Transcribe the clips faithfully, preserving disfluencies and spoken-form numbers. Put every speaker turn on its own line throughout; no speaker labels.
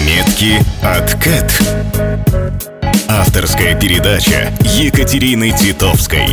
Заметки от Кэт. Авторская передача Екатерины Титовской.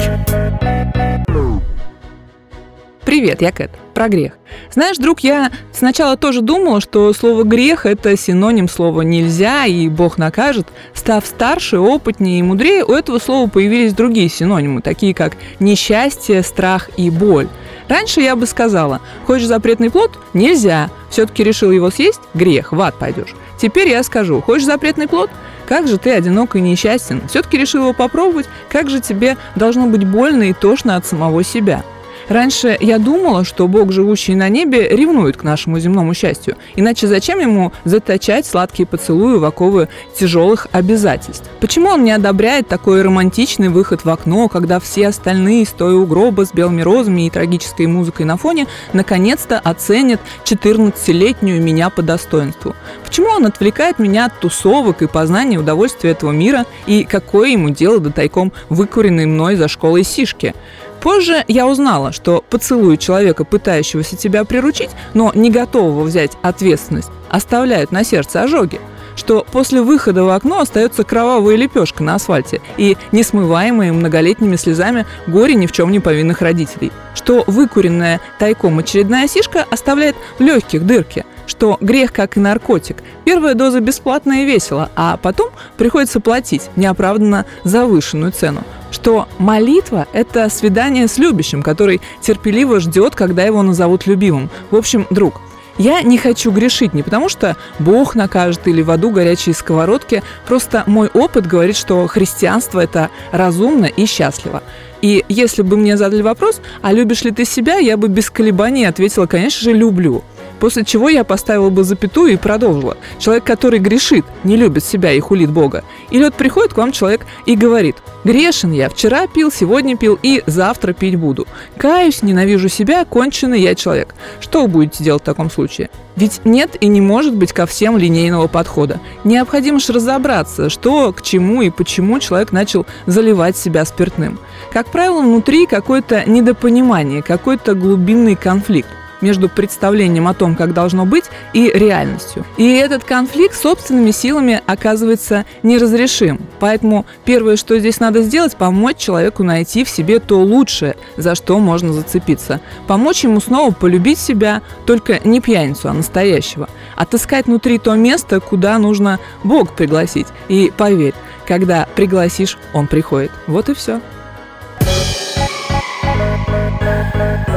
Привет, я Кэт. Про грех. Знаешь, друг, я сначала тоже думала, что слово «грех» — это синоним слова «нельзя» и «Бог накажет». Став старше, опытнее и мудрее, у этого слова появились другие синонимы, такие как несчастье, страх и боль. Раньше я бы сказала: хочешь запретный плод — нельзя, все-таки решил его съесть — грех, в ад пойдешь. Теперь я скажу: хочешь запретный плод? Как же ты одинок и несчастен, все-таки решил его попробовать, как же тебе должно быть больно и тошно от самого себя. Раньше я думала, что Бог, живущий на небе, ревнует к нашему земному счастью. Иначе зачем ему заточать сладкие поцелуи в оковы тяжелых обязательств? Почему он не одобряет такой романтичный выход в окно, когда все остальные, стоя у гроба с белыми розами и трагической музыкой на фоне, наконец-то оценят четырнадцатилетнюю меня по достоинству? Почему он отвлекает меня от тусовок и познания удовольствия этого мира? И какое ему дело до тайком выкуренной мной за школой сишки? Позже я узнала, что поцелуи человека, пытающегося тебя приручить, но не готового взять ответственность, оставляют на сердце ожоги, что после выхода в окно остается кровавая лепешка на асфальте и несмываемые многолетними слезами горе ни в чем не повинных родителей, что выкуренная тайком очередная сишка оставляет в легких дырки, что грех, как и наркотик, первая доза бесплатна и весело, а потом приходится платить неоправданно завышенную цену, что молитва – это свидание с любящим, который терпеливо ждет, когда его назовут любимым. В общем, друг, я не хочу грешить не потому, что Бог накажет или в аду горячие сковородки, просто мой опыт говорит, что христианство – это разумно и счастливо. И если бы мне задали вопрос: а любишь ли ты себя, я бы без колебаний ответила: конечно же, люблю. После чего я поставила бы запятую и продолжила: человек, который грешит, не любит себя и хулит Бога. Или вот приходит к вам человек и говорит: грешен я, вчера пил, сегодня пил и завтра пить буду. Каюсь, ненавижу себя, конченый я человек. Что вы будете делать в таком случае? Ведь нет и не может быть ко всем линейного подхода. Необходимо же разобраться, что, к чему и почему человек начал заливать себя спиртным. Как правило, внутри какое-то недопонимание, какой-то глубинный конфликт между представлением о том, как должно быть, и реальностью. И этот конфликт собственными силами оказывается неразрешим. Поэтому первое, что здесь надо сделать, помочь человеку найти в себе то лучшее, за что можно зацепиться. Помочь ему снова полюбить себя, только не пьяницу, а настоящего. Отыскать внутри то место, куда нужно Бог пригласить. И поверь, когда пригласишь, Он приходит. Вот и все.